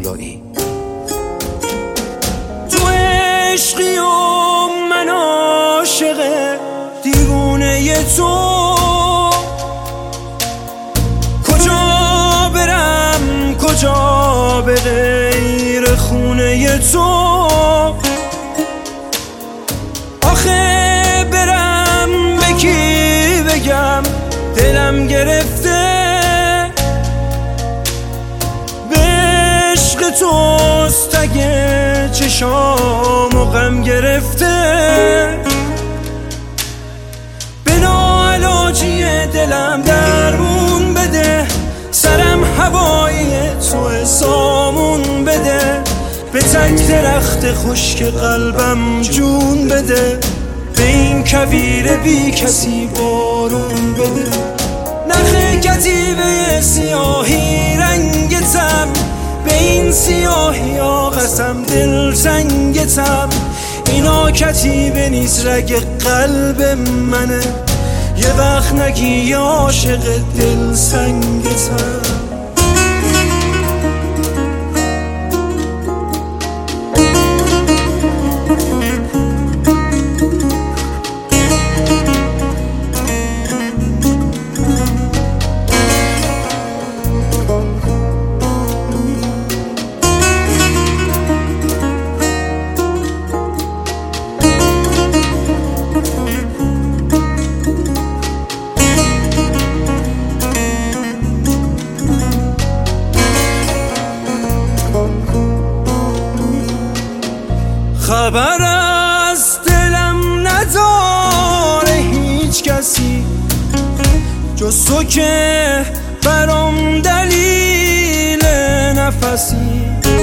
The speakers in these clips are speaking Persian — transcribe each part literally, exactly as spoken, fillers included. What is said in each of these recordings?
بالایی. تو عشقی و من عاشق دیوونه تو، کجا برم کجا به غیر خونه تو، آخه برم به کی بگم دلم گرفته، به عشق توست اگه چشام و غم گرفته، به ناعلاجی دلم درمون بده، سرم هوایی تو سامون بده، به تک درخت خشک قلبم جون بده، به این کویر بی کسی بارون بده. نخ کتیبه سیاهی رنگتم، به این سیاهی ها قسم دل تنگتم، اینا کتیبه نیست رگ قلب منه، یه وقت نگی عاشق دل سنگتم. خبر از دلم نداره هیچ کسی جز تو که برام دلیل نفسی،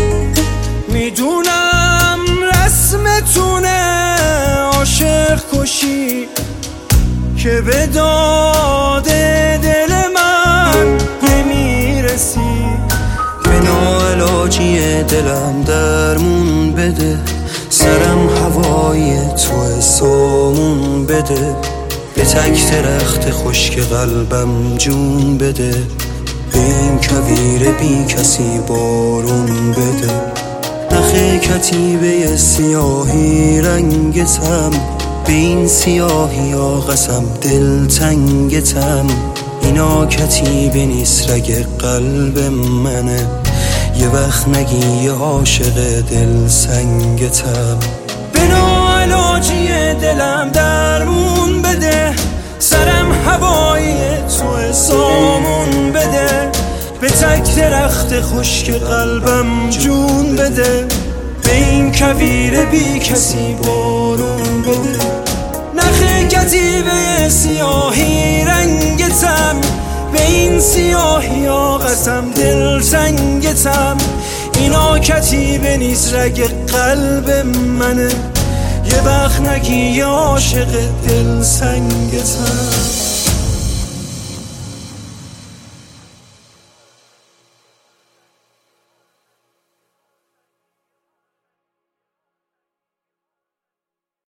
میدونم رسمتونه عاشق کشی که به داد دل من نمیرسی، به ناعلاجی دلم درمون بده، سرم هوای تو سامون بده، به تک درخت خشک قلبم جون بده، به این کویر بی کسی بارون بده. نخ کتیبه سیاهی رنگتم، به این سیاهی ها قسم دل تنگتم، اینا کتیبه نیست رگ قلب منه، یه وقت نگی عاشق دل سنگتم. به ناعلاجی دلم درمون بده، سرم هوایی تو سامون بده، به تک درخت خشک قلبم جون بده، به این کویر بی کسی بارون بده. نخ کتیبه سیاهی رنگتم، به این سیاهی ها قسم دل تنگتم، اینا کتیبه نیست رگ قلب منه، یه وقت نگی عاشق دل سنگتم.